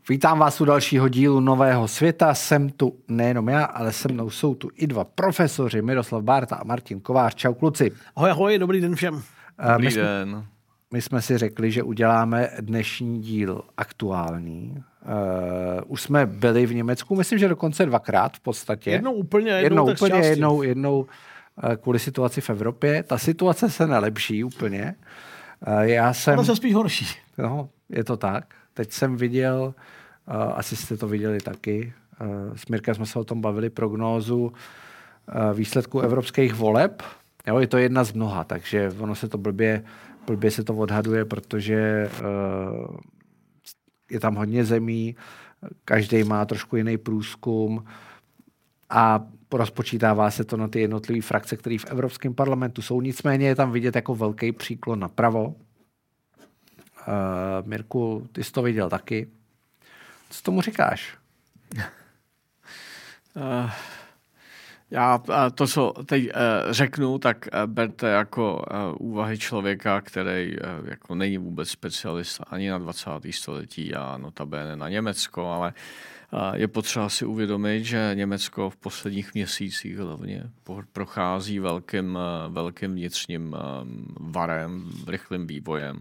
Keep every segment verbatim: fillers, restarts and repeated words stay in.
Vítám vás u dalšího dílu Nového světa. Jsem tu nejenom já, ale se mnou jsou tu i dva profesoři, Miroslav Bárta a Martin Kovář. Čau kluci. Ahoj, ahoj, dobrý den všem. Dobrý my jsme, den. My jsme si řekli, že uděláme dnešní díl aktuální. Uh, už jsme byli v Německu, myslím, že dokonce dvakrát v podstatě. Jednou úplně, jednou, jednou tak úplně, části. jednou, jednou uh, kvůli situaci v Evropě. Ta situace se nelepší úplně. Uh, já jsem... Ona se spíš horší. No, je to tak. Teď jsem viděl, uh, asi jste to viděli taky, uh, s Mirkem jsme se o tom bavili, prognózu uh, výsledků evropských voleb. Jo, je to jedna z mnoha, takže ono se to blbě, blbě se to odhaduje, protože uh, je tam hodně zemí, každý má trošku jiný průzkum a rozpočítává se to na ty jednotlivé frakce, které v Evropském parlamentu jsou. Nicméně je tam vidět jako velký příklon napravo. Uh, Mirku, ty jsi to viděl taky. Co tomu říkáš? Uh, já to, co teď uh, řeknu, tak uh, berte jako uh, úvahy člověka, který uh, jako není vůbec specialista ani na dvacátém století a notabene na Německo, ale uh, je potřeba si uvědomit, že Německo v posledních měsících hlavně prochází velkým, uh, velkým vnitřním um, varem, rychlým vývojem.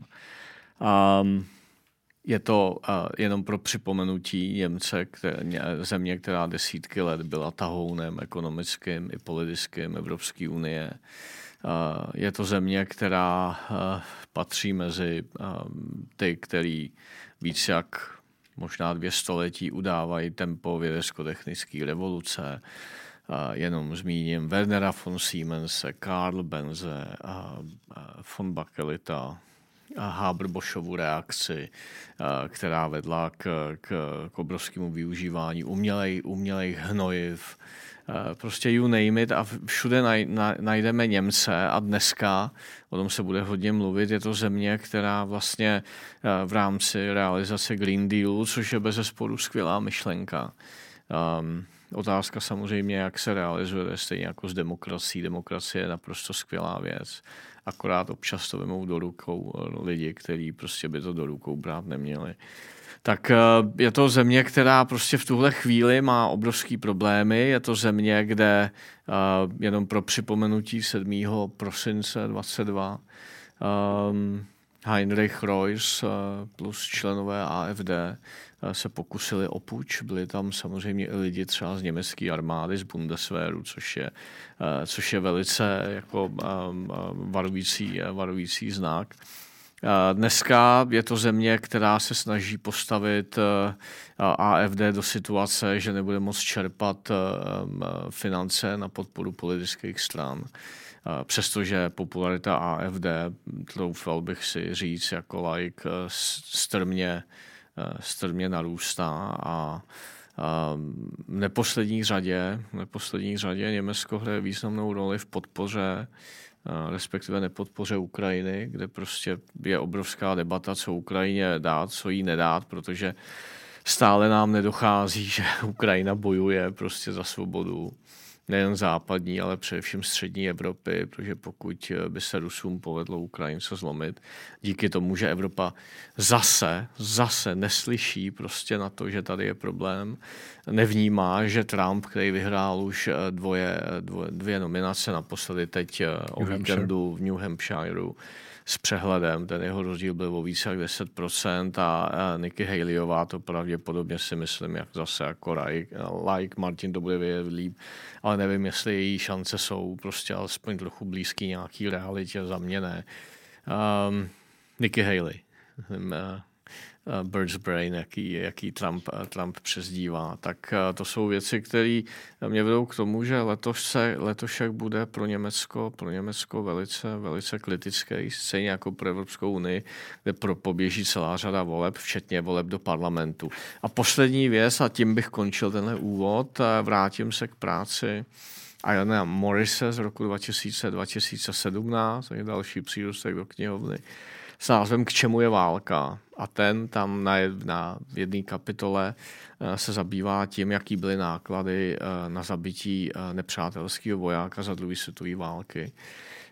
Um, je to uh, jenom pro připomenutí Němce, které, země, která desítky let byla tahounem ekonomickým i politickým Evropské unie. Uh, je to země, která uh, patří mezi uh, ty, který víc jak možná dvě století udávají tempo vědecko-technické revoluce. Uh, jenom zmíním Wernera von Siemense, Karl Benze, uh, uh, von Bakelita, Haber-Boschovu reakci, která vedla k, k, k obrovskému využívání umělej, umělejch hnojiv. Prostě you name it a všude naj, na, najdeme Němce a dneska, o tom se bude hodně mluvit, je to země, která vlastně v rámci realizace Green Dealu, což je bezesporu skvělá myšlenka. Um, otázka samozřejmě, jak se realizuje, stejně jako s demokracií. Demokracie je naprosto skvělá věc. Akorát občas to vemou do rukou lidi, kteří prostě by to do rukou brát neměli. Tak je to země, která prostě v tuhle chvíli má obrovský problémy. Je to země, kde jenom pro připomenutí sedmého prosince dvacet dva um, Heinrich Reuss plus členové A F D se pokusili o puč. Byli tam samozřejmě i lidi třeba z německé armády, z Bundeswehru, což je, což je velice jako varující, varující znak. Dneska je to země, která se snaží postavit A F D do situace, že nebude moct čerpat finance na podporu politických stran. Přestože popularita A F D, troufal bych si říct, jako laik strmě, strmě narůstá a v neposlední řadě, v neposlední řadě Německo hraje významnou roli v podpoře, respektive nepodpoře Ukrajiny, kde prostě je obrovská debata, co Ukrajině dát, co jí nedát, protože stále nám nedochází, že Ukrajina bojuje prostě za svobodu nejen západní, ale především střední Evropy, protože pokud by se Rusům povedlo Ukrajince zlomit, díky tomu, že Evropa zase, zase neslyší prostě na to, že tady je problém, nevnímá, že Trump, který vyhrál už dvoje, dvoje, dvě nominace, naposledy teď o víkendu v New Hampshireu, s přehledem, ten jeho rozdíl byl o více jak deset procent a Nikki Haleyová to pravděpodobně si myslím, jak zase jako like, like Martin to bude vědět líp, ale nevím, jestli její šance jsou prostě alespoň trochu blízký nějaký realitě, za mě ne. Um, Nikki Haley. Um, Bird's Brain, jaký, jaký Trump, Trump přezdívá. Tak to jsou věci, které mě vedou k tomu, že letos se, letošek bude pro Německo, pro Německo velice, velice kritický, stejně jako pro Evropskou unii, kde pro poběží celá řada voleb, včetně voleb do parlamentu. A poslední věc, a tím bych končil tenhle úvod, vrátím se k práci Iana Morrise z roku dva tisíce, dva tisíce sedmnáct, to je další přírůstek do knihovny, s názvem K čemu je válka. A ten tam na, na jedné kapitole se zabývá tím, jaký byly náklady na zabití nepřátelského vojáka za druhé světové války.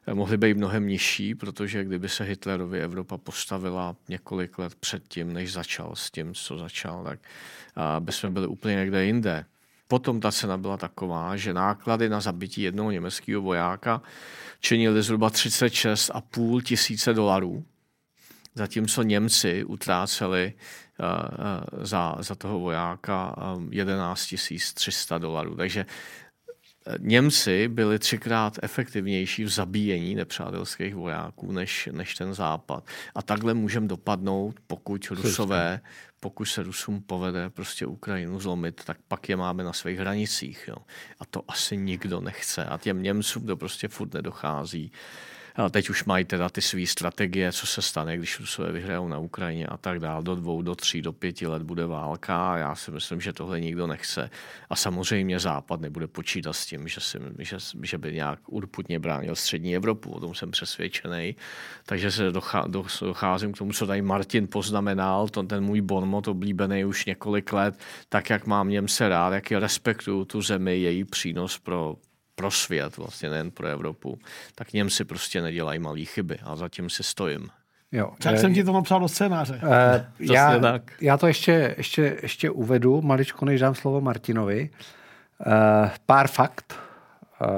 mohly být mnohem nižší, protože kdyby se Hitlerovi Evropa postavila několik let předtím, než začal s tím, co začal, tak bychom byli úplně někde jinde. Potom ta cena byla taková, že náklady na zabití jednoho německého vojáka činily zhruba třicet šest a půl tisíce dolarů, zatímco Němci utráceli uh, uh, za, za toho vojáka um, jedenáct tisíc tři sta dolarů. Takže Němci byli třikrát efektivnější v zabíjení nepřátelských vojáků než, než ten Západ. A takhle můžeme dopadnout, pokud Rusové, pokud se Rusům povede prostě Ukrajinu zlomit, tak pak je máme na svých hranicích. Jo. A to asi nikdo nechce. A těm Němcům to prostě furt nedochází. A teď už mají teda ty své strategie, co se stane, když Rusové vyhrajou na Ukrajině a tak dál. Do dvou, do tří, do pěti let bude válka a já si myslím, že tohle nikdo nechce. A samozřejmě Západ nebude počítat s tím, že, si, že, že by nějak urputně bránil střední Evropu. O tom jsem přesvědčený. Takže se docházím k tomu, co tady Martin poznamenal, to, ten můj bonmot oblíbený už několik let, tak jak mám Němce rád, jak je respektuju tu zemi, její přínos pro pro svět, vlastně nejen pro Evropu, tak Němci prostě nedělají malý chyby a zatím si stojím. Jo, tak e, jsem ti to napsal do scénáře. E, já, já to ještě, ještě, ještě uvedu, maličko než dám slovo Martinovi. E, pár fakt. E,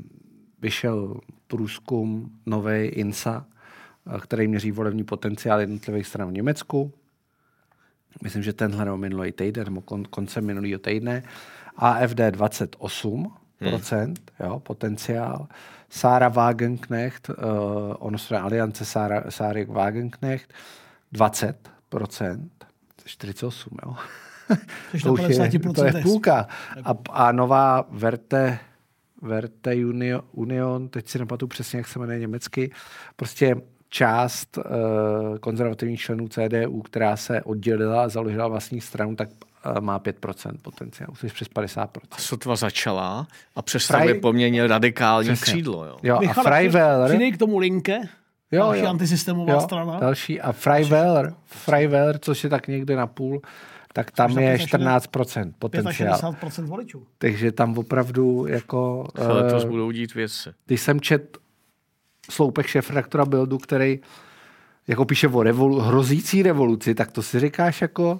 vyšel průzkum novej I N S A, který měří volební potenciál jednotlivých stran v Německu. Myslím, že tenhle nebo minulý týden, nebo kon, koncem minulého týdne. A F D dvacet osm procent, hmm. jo, potenciál. Sára Wagenknecht, uh, ono se Aliance Sára, Sáry Wagenknecht, dvacet procent, čtyřicet osm, jo. to, je, to je půlka. A, a nová Verte, Verte Union, teď si nepamatuju přesně, jak se jmenuje německy, prostě část uh, konzervativních členů C D U, která se oddělila a založila vlastní stranu, tak má pět procent potenciálu, což přes padesát procent. A sotva začala a představuje Frey... poměrně radikální Přesně. křídlo. Jo. Jo, a Freiwähler... Přidej k tomu Linke, jo, další jo. antisystémová jo, strana. Další. A Freiwähler, Freiwähler, což je tak někde na půl, tak tam což je čtrnáct procent potenciál. šedesát pět procent voličů. Takže tam opravdu jako... Ale to uh, budou dít věci. Když jsem čet sloupek šéfredaktora Bildu, který jako píše o revolu- hrozící revoluci, tak to si říkáš jako...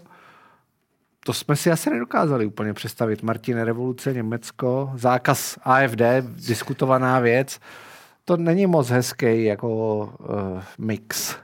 To jsme si asi nedokázali úplně představit. Martine, revoluce, Německo, zákaz A F D, diskutovaná věc. To není moc hezký jako uh, mix.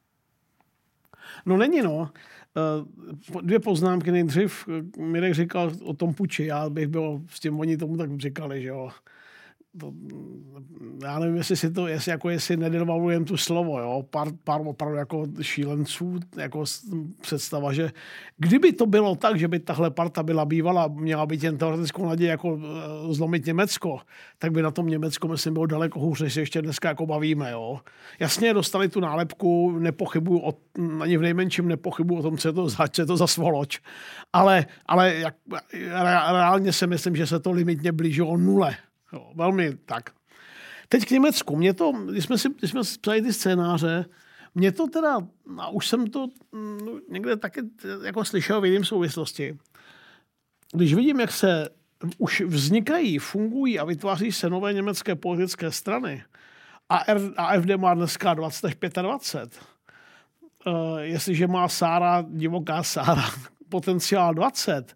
No není, no. Uh, dvě poznámky nejdřív. Mirek říkal o tom puči. Já bych byl s tím, oni tomu tak říkali, že jo. To, já nevím, jestli si to, jestli, jako jestli nedevalujeme tu slovo, jo, pár, pár opravdu jako šílenců, jako představa, že kdyby to bylo tak, že by tahle parta byla bývala, měla být jen teoretickou naději jako zlomit Německo, tak by na tom Německo, myslím, bylo daleko hůř, než se ještě dneska jako bavíme, jo. Jasně dostali tu nálepku, nepochybuju, o, ani v nejmenším nepochybuju o tom, co je to za, co je to za svoloč, ale, ale jak, reálně si myslím, že se to limitně blížilo nule. Jo, velmi tak. Teď k Německu. Mě to, když jsme si, když jsme si psali ty scénáře, mě to teda, a už jsem to no, někde taky jako slyšel v jiném souvislosti. Když vidím, jak se už vznikají, fungují a vytváří se nové německé politické strany a A F D má dneska dvacet až dvacet pět, uh, jestliže má Sára, divoká Sára, potenciál dvacet,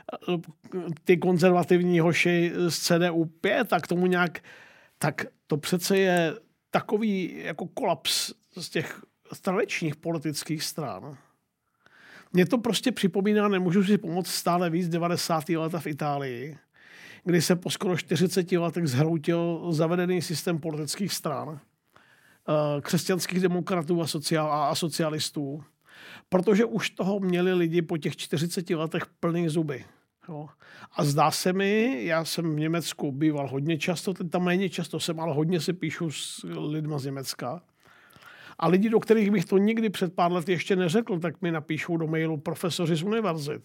ty konzervativní hoši z C D U pět, tak tomu nějak, tak to přece je takový jako kolaps z těch tradičních politických stran. Mně to prostě připomíná, nemůžu si pomoct, stále víc devadesátá léta v Itálii, kdy se po skoro čtyřiceti letech zhroutil zavedený systém politických stran, křesťanských demokratů a, sociál, a socialistů, protože už toho měli lidi po těch čtyřiceti letech plný zuby. Jo. A zdá se mi, já jsem v Německu býval hodně často, teď tam méně často jsem, ale hodně si píšu s lidma z Německa. A lidi, do kterých bych to nikdy před pár lety ještě neřekl, tak mi napíšou do mailu profesoři z univerzit.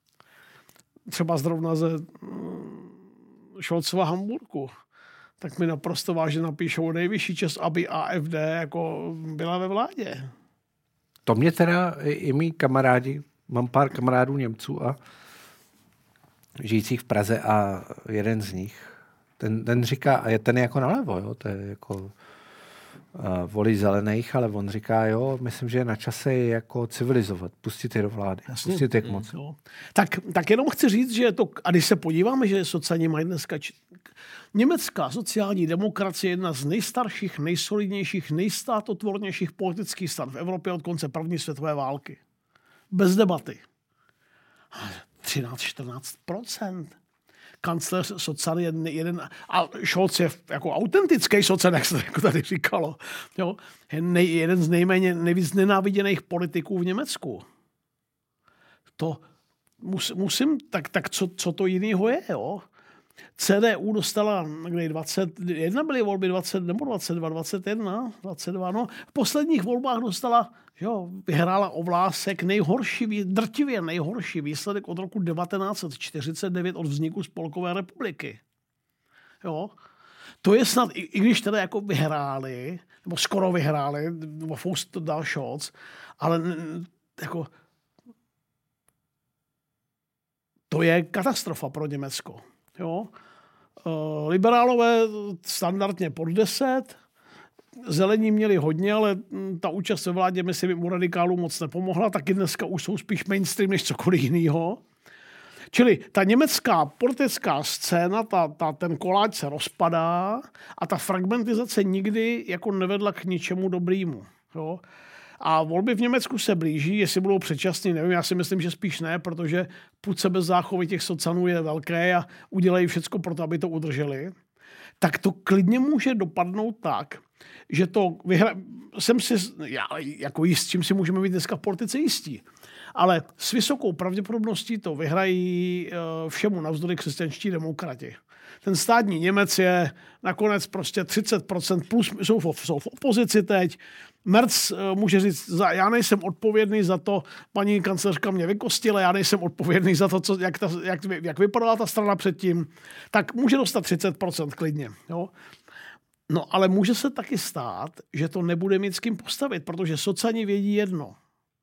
Třeba zrovna ze Scholzova Hamburku. Tak mi naprosto vážně napíšou nejvyšší čas, aby A F D jako byla ve vládě. To mě teda i mý kamarádi, mám pár kamarádů Němců a žijících v Praze a jeden z nich, ten, ten říká, a je ten jako nalevo, jo, to je jako volí zelených, ale on říká, jo, myslím, že je na čase je jako civilizovat, pustit je do vlády, Jasně. pustit je k moci. Mm, tak, tak jenom chci říct, že to, a když se podíváme, že sociální mají dneska, či, německá sociální demokracie je jedna z nejstarších, nejsolidnějších, nejstátotvornějších politických stran v Evropě od konce první světové války. Bez debaty. třináct až čtrnáct procent. Kancléř Socan je jeden, a Scholz je jako autentický Socan, jak se jako tady říkalo. Jo? Je nej, jeden z nejméně nejvíc nenáviděných politiků v Německu. To mus, musím, tak, tak co, co to jinýho je, jo? C D U dostala, kde dvacet jedna byly volby, dvacet nebo dvacet dva, dvacet jedna, dvacet dva, no. V posledních volbách dostala, jo, vyhrála o vlásek nejhorší, drtivě nejhorší výsledek od roku devatenáct set čtyřicet devět od vzniku Spolkové republiky. Jo. To je snad, i, i když teda jako vyhráli, nebo skoro vyhráli, nebo Faust to dal Scholz, ale jako to je katastrofa pro Německo. Jo. Liberálové standardně pod deset, zelení měli hodně, ale ta účast ve vládě myslím u radikálů moc nepomohla, taky dneska už jsou spíš mainstream než cokoliv jiného. Čili ta německá politická scéna, ta, ta, ten koláč se rozpadá a ta fragmentizace nikdy jako nevedla k ničemu dobrýmu. Jo. A volby v Německu se blíží, jestli budou předčasný, nevím, já si myslím, že spíš ne, protože půd se bez záchovy těch socanů je velké a udělají všecko pro to, aby to udrželi. Tak to klidně může dopadnout tak, že to vyhra... Jsem si, já, jako jist, čím si můžeme být dneska v politice jistí, ale s vysokou pravděpodobností to vyhrají všemu navzdory křesťanští demokrati. Ten státní Němec je nakonec prostě třicet procent plus, jsou v, jsou v opozici teď. Merz může říct, za, já nejsem odpovědný za to, paní kancléřka mě vykostila, já nejsem odpovědný za to, co, jak, ta, jak, jak vypadala ta strana předtím, tak může dostat třicet procent klidně. Jo? No ale může se taky stát, že to nebude mít s kým postavit, protože socani vědí jedno.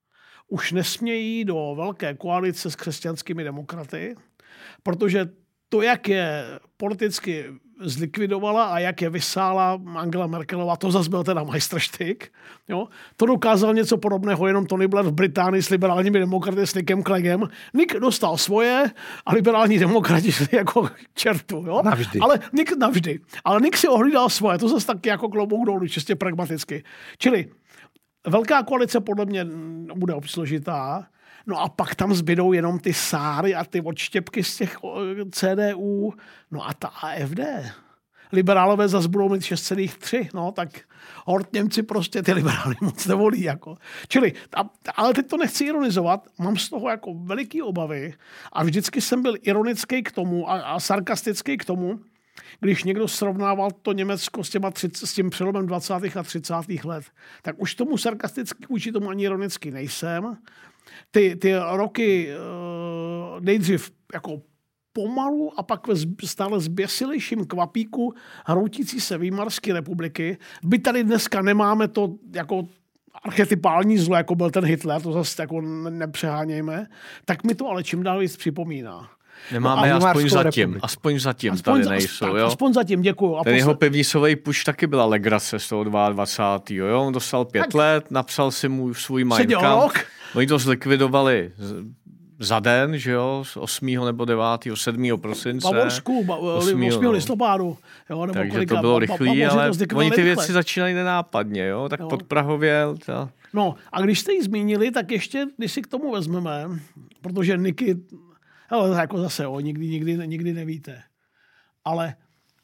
Už nesmějí do velké koalice s křesťanskými demokraty, protože to, jak je politicky zlikvidovala a jak je vysála Angela Merkelová, to zase byl teda majstrštyk. Jo? To dokázal něco podobného jenom Tony Blair v Británii s liberálními demokraty s Nickem Cleggem. Nick dostal svoje a liberální demokrati šli jako čertu. Jo? Navždy. Ale Nick navždy. Ale Nick si ohlídal svoje. To zase taky jako klobouk dolů, čistě pragmaticky. Čili velká koalice podle mě bude obsložitá. No a pak tam zbydou jenom ty sáry a ty odštěpky z těch C D U. No a ta A F D. Liberálové zase budou mít šest celá tři. No tak hort Němci prostě ty liberály moc nevolí. Jako. Čili, a, ale teď to nechci ironizovat. Mám z toho jako veliký obavy. A vždycky jsem byl ironický k tomu a, a sarkastický k tomu, když někdo srovnával to Německo s, těma třicet, s tím přelomem dvacátých a třicátých let. Tak už tomu sarkasticky vůči tomu ani ironicky nejsem. Ty, ty roky uh, nejdřív jako pomalu a pak ve stále zběsilejším kvapíku hroutící se Výmarské republiky. By tady dneska nemáme to jako archetypální zlo, jako byl ten Hitler, to zase jako nepřehánějme, tak mi to ale čím dál víc připomíná. Nemáme no, aspoň zatím, aspoň zatím aspoň tady nejsou, tak, jo? Aspoň zatím, děkuju. A ten posle... jeho pevnisový puč taky byla legrace z toho dvacátého jo? On dostal pět tak. let, napsal si mu svůj Mein Kampf. Oni to zlikvidovali za den, že jo, z osmého nebo devátého, sedmého prosince. Bavorsku, osmého listopadu. Jo, nebo takže kolika, to bylo rychlý, ale oni ty věci rychle. začínají nenápadně, jo, tak jo. podprahově. To... No a když jste ji zmínili, tak ještě, když si k tomu vezmeme, protože Niky, ale jako zase, jo, nikdy, nikdy, nikdy nevíte. Ale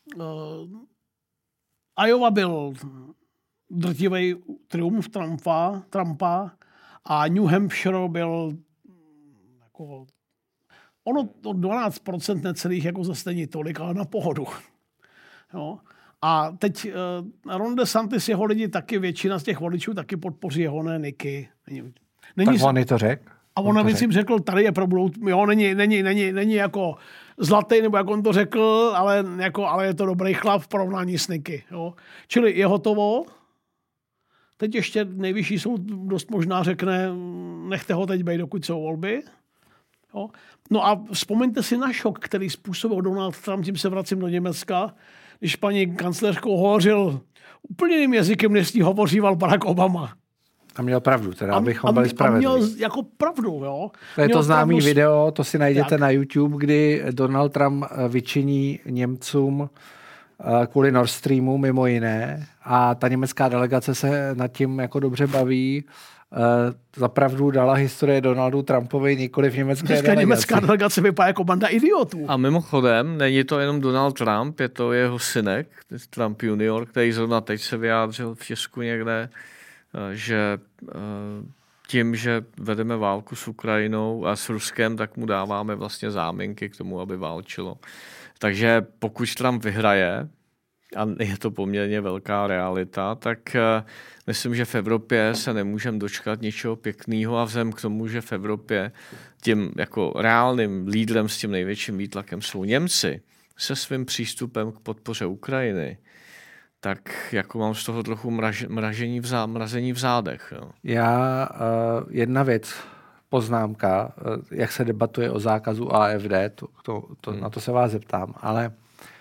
uh, Iowa byl drtivý triumf Trumpa, Trumpa a New Hampshire byl jako, ono to dvanáct procent necelých jako zase není tolik, ale na pohodu. Jo. A teď uh, Ron DeSantis, jeho lidi taky, většina z těch voličů taky podpoří jeho, ne Niky. Není, není, tak on to řekl. A on navíc jim řekl, tady je problém, jo, není, není, není, není jako zlatý, nebo jak on to řekl, ale, jako, ale je to dobrý chlap v porovnání s Niky. Jo. Čili je hotovo. Teď ještě nejvyšší soud dost možná řekne, nechte ho teď být, dokud jsou volby. Jo. No a vzpomeňte si na šok, který způsobil Donald Trump, tím se vracím do Německa, když paní kancléřkou hovořil úplně jiným jazykem, než s ní hovoříval Barack Obama. A měl pravdu, teda, a, abychom a, byli spravedliví. A měl jako pravdu, jo. To je měl to známý pravdu... video, to si najdete tak. na YouTube, kdy Donald Trump vyčiní Němcům kvůli Nord Streamu mimo jiné a ta německá delegace se nad tím jako dobře baví. Zapravdu dala historie Donaldu Trumpovi nikoli v německé Dneska delegaci. německá delegace vypadá jako banda idiotů. A mimochodem, není to jenom Donald Trump, je to jeho synek, Trump junior, který zrovna teď se vyjádřil v tisku někde, že tím, že vedeme válku s Ukrajinou a s Ruskem, tak mu dáváme vlastně záminky k tomu, aby válčilo. Takže pokud Trump vyhraje, a je to poměrně velká realita, tak myslím, že v Evropě se nemůžeme dočkat ničeho pěkného a vzhledem k tomu, že v Evropě tím jako reálným lídrem s tím největším výtlakem jsou Němci se svým přístupem k podpoře Ukrajiny, tak jako mám z toho trochu mraž, mražení v zá, mrazení v zádech. Jo. Já uh, jedna věc, poznámka, uh, jak se debatuje o zákazu A F D, to, to, to, hmm. na to se vás zeptám, ale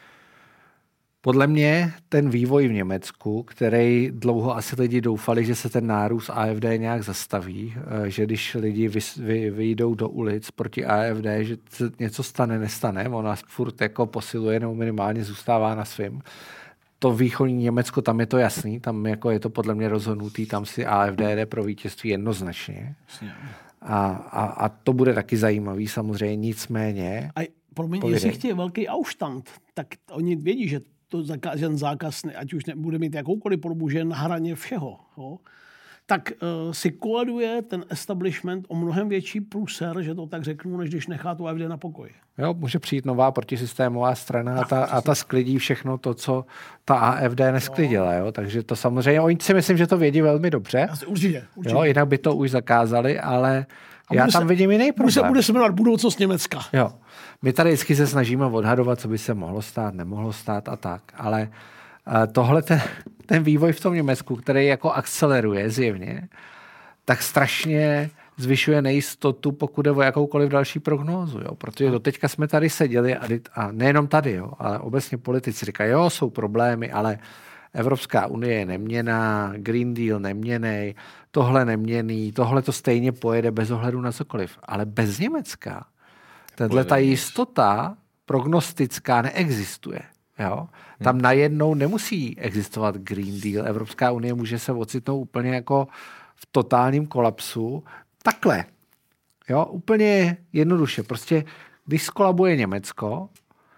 podle mě ten vývoj v Německu, který dlouho asi lidi doufali, že se ten nárůst A F D nějak zastaví, že když lidi vy, vy, vyjdou do ulic proti A F D, že se něco stane, nestane, ona furt jako posiluje nebo minimálně zůstává na svým. To východní Německo, tam je to jasný, tam jako je to podle mě rozhodnutý, tam si A F D jde pro vítězství jednoznačně. A, a, a to bude taky zajímavý samozřejmě, nicméně. A promiň, jestli chtějí velký Aufstand, tak oni vědí, že to ten zákaz, ať už nebude mít jakoukoliv podobu, že je na hraně všeho, jo, tak uh, si koleduje ten establishment o mnohem větší průser, že to tak řeknu, než když nechá tu A F D na pokoji. Jo, může přijít nová protisystémová strana a ta, a ta sklidí všechno to, co ta A F D nesklidila. Jo. Takže to samozřejmě, oni si myslím, že to vědí velmi dobře. Určitě, určitě. Jo, jinak by to už zakázali, ale já tam se, vidím jiný problém. Se bude se jmenovat budoucnost Německa. Jo. My tady vždycky se snažíme odhadovat, co by se mohlo stát, nemohlo stát a tak, ale uh, tohle ten, ten vývoj v tom Německu, který jako akceleruje zjevně, tak strašně zvyšuje nejistotu, pokud jde o jakoukoliv další prognózu. Jo? Protože doteďka jsme tady seděli a, a nejenom tady, jo, ale obecně politici říkají, jo, jsou problémy, ale Evropská unie je neměnná, Green Deal neměnej, tohle neměný, tohle to stejně pojede bez ohledu na cokoliv. Ale bez Německa tahle ta jistota prognostická neexistuje. Jo? Tam hmm. najednou nemusí existovat Green Deal. Evropská unie může se ocitnout úplně jako v totálním kolapsu. Takhle. Jo? Úplně jednoduše. Prostě když skolabuje Německo,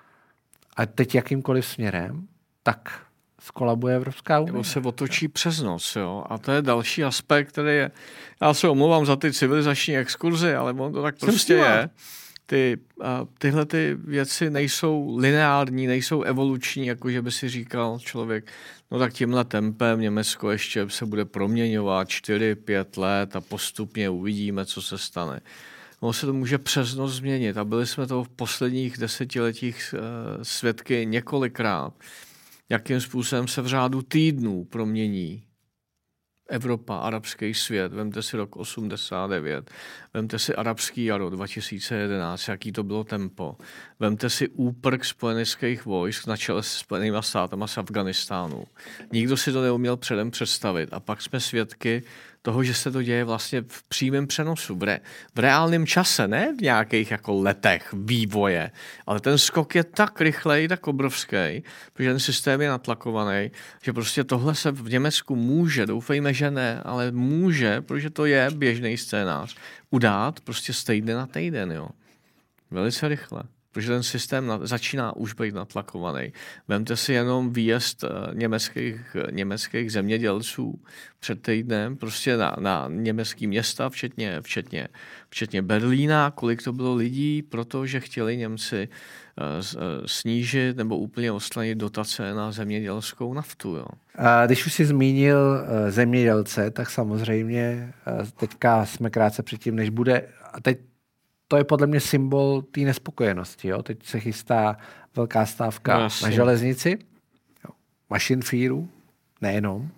a teď jakýmkoliv směrem, tak skolabuje Evropská unie. Nebo se otočí přes noc, jo. A to je další aspekt, který je, já se omlouvám za ty civilizační exkurzy, ale on to tak Jsem prostě je. Ty, a tyhle ty věci nejsou lineární, nejsou evoluční, jako že by si říkal člověk, no tak tímhle tempem Německo ještě se bude proměňovat čtyři pět let a postupně uvidíme, co se stane. No se to může přes noc změnit a byli jsme to v posledních desetiletích svědky několikrát, jakým způsobem se v řádu týdnů promění Evropa, arabský svět. Vemte si rok osmdesát devět, vemte si arabský jaro dva tisíce jedenáct, jaký to bylo tempo. Vemte si úprk spojeneckých vojsk na čele se Spojenými státama z Afganistánu. Nikdo si to neuměl předem představit. A pak jsme svědky toho, že se to děje vlastně v přímém přenosu, v, re, v reálném čase, ne v nějakých jako letech vývoje, ale ten skok je tak rychlej, tak obrovský, protože ten systém je natlakovaný, že prostě tohle se v Německu může, doufejme, že ne, ale může, protože to je běžný scénář, udát prostě z týdne na týden, jo. Velice rychle. Protože ten systém na, začíná už být natlakovaný. Vemte si jenom výjezd německých, německých zemědělců před týdnem prostě na, na německý města, včetně, včetně, včetně Berlína, kolik to bylo lidí, protože chtěli Němci uh, snížit nebo úplně odstranit dotace na zemědělskou naftu. Jo. A když už jsi zmínil uh, zemědělce, tak samozřejmě uh, teďka jsme krátce předtím, než bude, a teď to je podle mě symbol té nespokojenosti. Jo? Teď se chystá velká stávka no, na železnici, Maschinenführer, nejenom.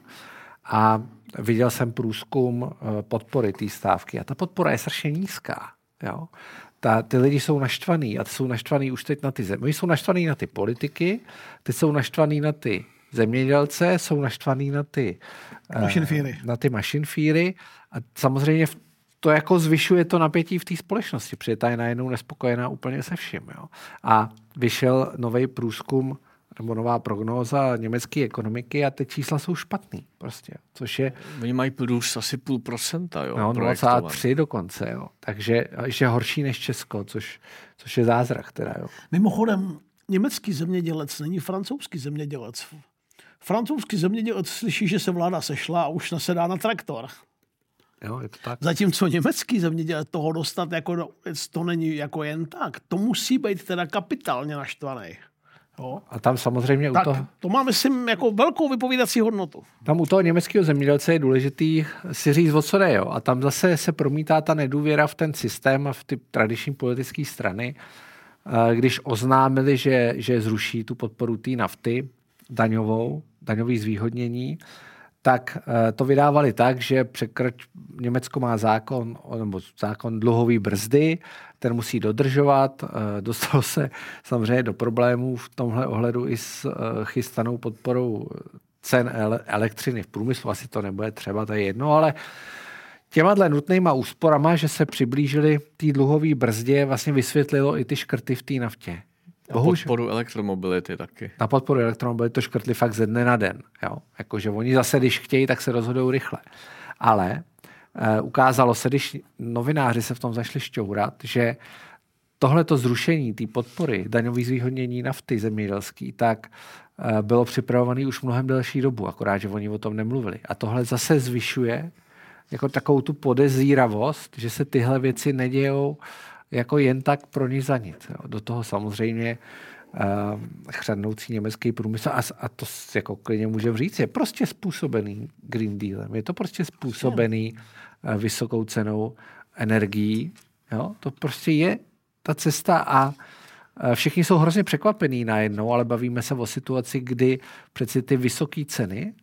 A viděl jsem průzkum podpory té stávky. A ta podpora je strašně nízká. Jo? ta, ty lidi jsou naštvaný a jsou naštvaný už teď na ty země. Oni jsou naštvaný na ty politiky, ty jsou naštvaný na ty zemědělce, jsou naštvaný na ty mašinfíry. na ty mašinfíry a samozřejmě to jako zvyšuje to napětí v té společnosti, protože ta je najednou nespokojená úplně se vším. Jo. A vyšel nový průzkum nebo nová prognóza německé ekonomiky a ty čísla jsou špatný prostě, což je... Oni mají růst asi půl procenta, jo. No, nula celá tři dokonce, jo. Takže ještě horší než Česko, což, což je zázrak teda, jo. Mimochodem, německý zemědělec není francouzský zemědělec. Francouzský zemědělec slyší, že se vláda sešla a už nasedá na traktor. Jo, je to tak. Zatímco německý zemědělec toho dostat jako, to není jako jen tak. To musí být teda kapitálně naštvaný. Jo. A tam samozřejmě tak, u toho... to má, myslím, jako velkou vypovídací hodnotu. Tam u toho německého zemědělce je důležitý si říct, o co jde, jo. A tam zase se promítá ta nedůvěra v ten systém a v ty tradiční politické strany, když oznámili, že, že zruší tu podporu té nafty daňovou, daňový zvýhodnění, tak to vydávali tak, že překroč, Německo má zákon, nebo zákon dluhové brzdy, ten musí dodržovat. Dostalo se samozřejmě do problémů v tomhle ohledu i s chystanou podporou cen elektřiny v průmyslu. Asi to nebude třeba, to je jedno, ale těma nutnýma úsporama, že se přiblížili té dluhové brzdě, vlastně vysvětlilo i ty škrty v té naftě. Na podporu elektromobility taky. Na podporu elektromobility to škrtli fakt ze dne na den. Jo? Jakože oni zase, když chtějí, tak se rozhodují rychle. Ale e, ukázalo se, když novináři se v tom zašli šťourat, že tohleto zrušení té podpory, daňové zvýhodnění nafty zemědělský, tak e, bylo připravované už mnohem delší dobu, akorát, že oni o tom nemluvili. A tohle zase zvyšuje jako takovou tu podezíravost, že se tyhle věci nedějou jako jen tak pro ní za nic. Jo. Do toho samozřejmě uh, chřadnoucí německý průmysl a, a to jako klidně můžeme říct, je prostě způsobený Green Dealem. Je to prostě způsobený uh, vysokou cenou energií. Jo. To prostě je ta cesta a uh, všichni jsou hrozně překvapení najednou, ale bavíme se o situaci, kdy přeci ty vysoké ceny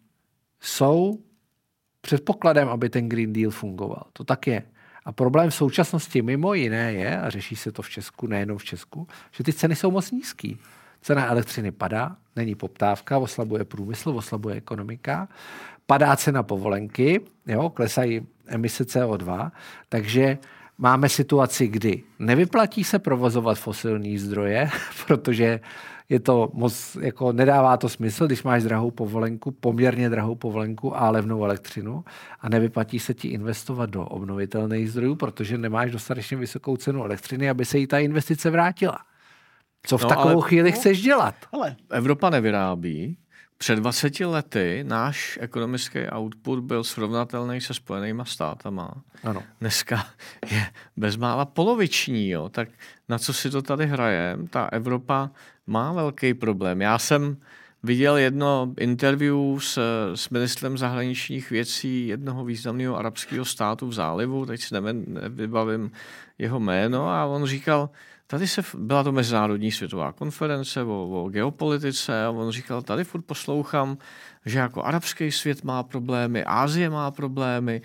jsou předpokladem, aby ten Green Deal fungoval. To tak je. A problém v současnosti mimo jiné je, a řeší se to v Česku, nejenom v Česku, že ty ceny jsou moc nízký. Cena elektřiny padá, není poptávka, oslabuje průmysl, oslabuje ekonomika, padá cena povolenky, jo, klesají emise C O dva, takže máme situaci, kdy nevyplatí se provozovat fosilní zdroje, protože je to moc, jako nedává to smysl, když máš drahou povolenku, poměrně drahou povolenku a levnou elektřinu a nevyplatí se ti investovat do obnovitelných zdrojů, protože nemáš dostatečně vysokou cenu elektřiny, aby se jí ta investice vrátila. Co v no, takovou ale, chvíli no, chceš dělat? Ale Evropa nevyrábí. Před dvaceti lety náš ekonomický output byl srovnatelný se Spojenýma státama. Ano. Dneska je bezmála poloviční, jo. Tak na co si to tady hrajem? Ta Evropa má velký problém. Já jsem viděl jedno interview s, s ministrem zahraničních věcí jednoho významného arabského státu v zálivu, teď si nevybavím jeho jméno, a on říkal, tady se, byla to mezinárodní světová konference o, o geopolitice a on říkal, tady furt poslouchám, že jako arabský svět má problémy, Asie má problémy.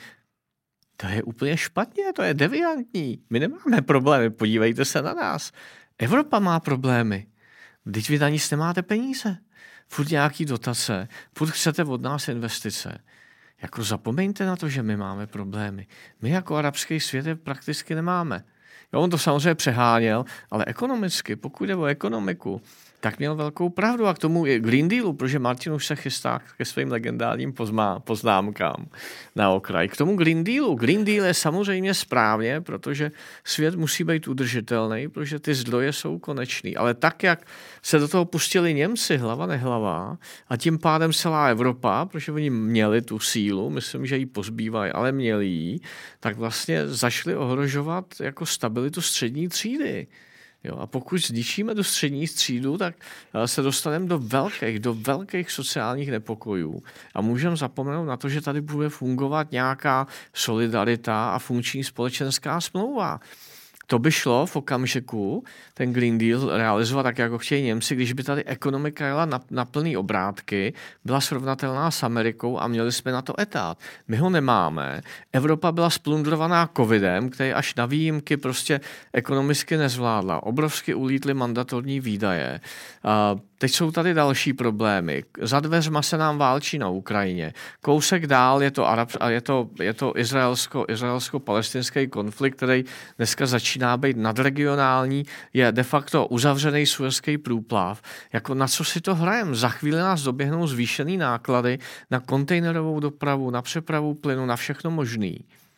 To je úplně špatně, to je deviantní. My nemáme problémy, podívejte se na nás. Evropa má problémy. Vždyť vy na nic nemáte peníze. Furt nějaký dotace, furt chcete od nás investice. Jako zapomeňte na to, že my máme problémy. My jako arabský svět je prakticky nemáme. Jo, on to samozřejmě přeháněl, ale ekonomicky, pokud jde o ekonomiku, tak měl velkou pravdu. A k tomu je Green Dealu, protože Martin už se chystá ke svým legendárním poznámkám na okraj. K tomu Green Dealu. Green Deal je samozřejmě správně, protože svět musí být udržitelný, protože ty zdroje jsou konečný. Ale tak, jak se do toho pustili Němci, hlava nehlava, a tím pádem celá Evropa, protože oni měli tu sílu, myslím, že ji pozbývají, ale měli ji, tak vlastně zašli ohrožovat jako stabilitu střední třídy. Jo, a pokud zničíme tu střední třídu, tak se dostaneme do velkých, do velkých sociálních nepokojů. A můžeme zapomenout na to, že tady bude fungovat nějaká solidarita a funkční společenská smlouva. To by šlo v okamžiku ten Green Deal realizovat tak, jako chtějí Němci, když by tady ekonomika jela na, na plný obrátky, byla srovnatelná s Amerikou a měli jsme na to etát. My ho nemáme. Evropa byla splundrovaná covidem, který až na výjimky prostě ekonomicky nezvládla. Obrovsky ulítly mandatorní výdaje. A teď jsou tady další problémy. Za dveřma se nám válčí na Ukrajině. Kousek dál je to, Arab, je to, je to izraelsko, izraelsko-palestinský konflikt, který dneska začíná být nadregionální, je de facto uzavřený Suezský průplav. Jako na co si to hrajem? Za chvíli nás doběhnou zvýšený náklady na kontejnerovou dopravu, na přepravu plynu, na všechno možný.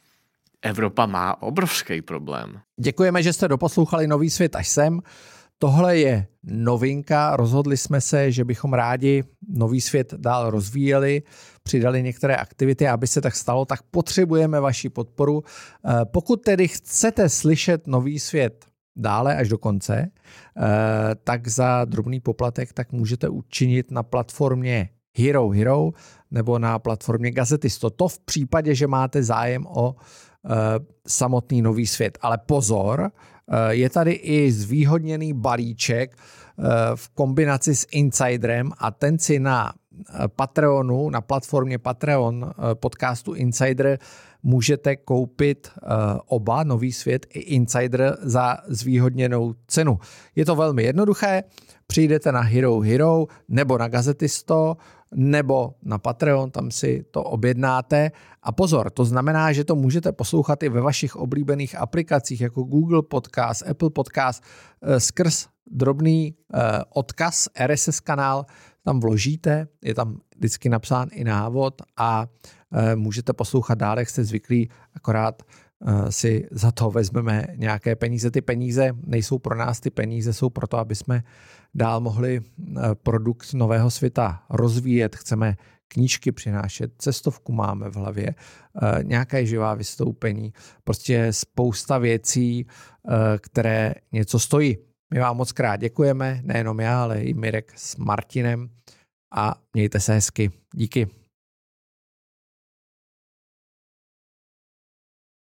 Evropa má obrovský problém. Děkujeme, že jste doposlouchali Nový svět až sem. Tohle je novinka, rozhodli jsme se, že bychom rádi Nový svět dál rozvíjeli, přidali některé aktivity, aby se tak stalo, tak potřebujeme vaši podporu. Pokud tedy chcete slyšet Nový svět dále až do konce, tak za drobný poplatek tak můžete učinit na platformě Hero Hero nebo na platformě Gazetisto. To v případě, že máte zájem o samotný Nový svět. Ale pozor, je tady i zvýhodněný balíček v kombinaci s Insiderem a ten si na Patreonu, na platformě Patreon podcastu Insider můžete koupit oba, Nový svět i Insider, za zvýhodněnou cenu. Je to velmi jednoduché, přijdete na Hero Hero nebo na Gazetisto nebo na Patreon, tam si to objednáte. A pozor, to znamená, že to můžete poslouchat i ve vašich oblíbených aplikacích jako Google Podcast, Apple Podcast, skrz drobný odkaz, R S S kanál, tam vložíte, je tam vždycky napsán i návod a můžete poslouchat dál, jak jste zvyklí, akorát si za to vezmeme nějaké peníze. Ty peníze nejsou pro nás, ty peníze jsou pro to, aby jsme dál mohli produkt Nového světa rozvíjet. Chceme knížky přinášet, cestovku máme v hlavě, nějaké živá vystoupení, prostě spousta věcí, které něco stojí. My vám moc krát děkujeme, nejenom já, ale i Mirek s Martinem a mějte se hezky. Díky.